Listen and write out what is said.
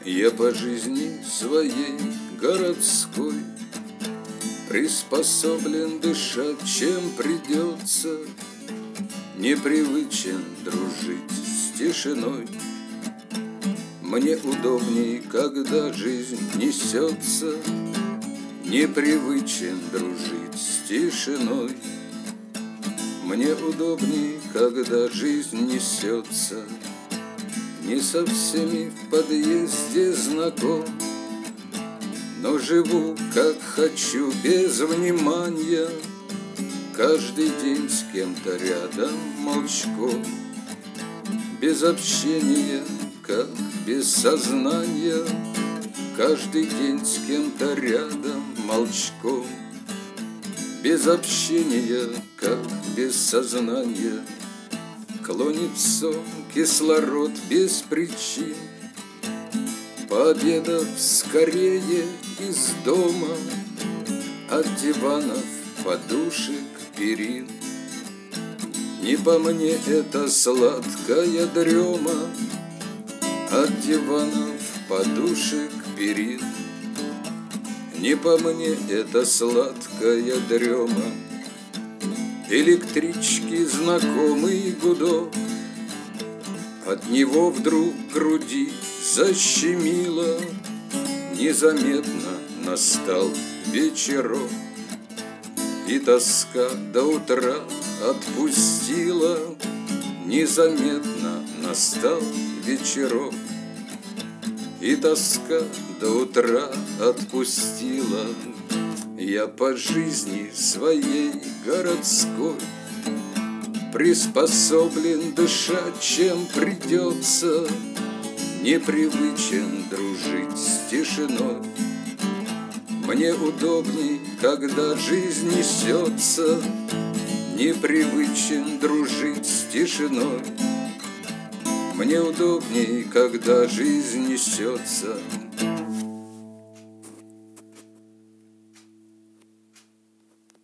Я по жизни своей городской приспособлен дышать, чем придется, непривычен дружить с тишиной. Мне удобней, когда жизнь несется, непривычен дружить с тишиной. Мне удобней, когда жизнь несется, не со всеми в подъезде знаком, но живу, как хочу, без внимания, каждый день с кем-то рядом молчком, без общения, как без сознания, каждый день с кем-то рядом молчком, без общения, как без сознания. Клонит сон, кислород без причин, пообедав скорее из дома, от диванов, подушек, перин. Не по мне эта сладкая дрема, от диванов, подушек, перин. Не по мне эта сладкая дрема. Электрички знакомый гудок, от него вдруг в груди защемило. Незаметно настал вечерок, и тоска до утра отпустила. Незаметно настал вечерок, и тоска до утра отпустила. Я по жизни своей городской приспособлен дышать, чем придется, непривычен дружить с тишиной. Мне удобней, когда жизнь несется, непривычен дружить с тишиной. Мне удобней, когда жизнь несется,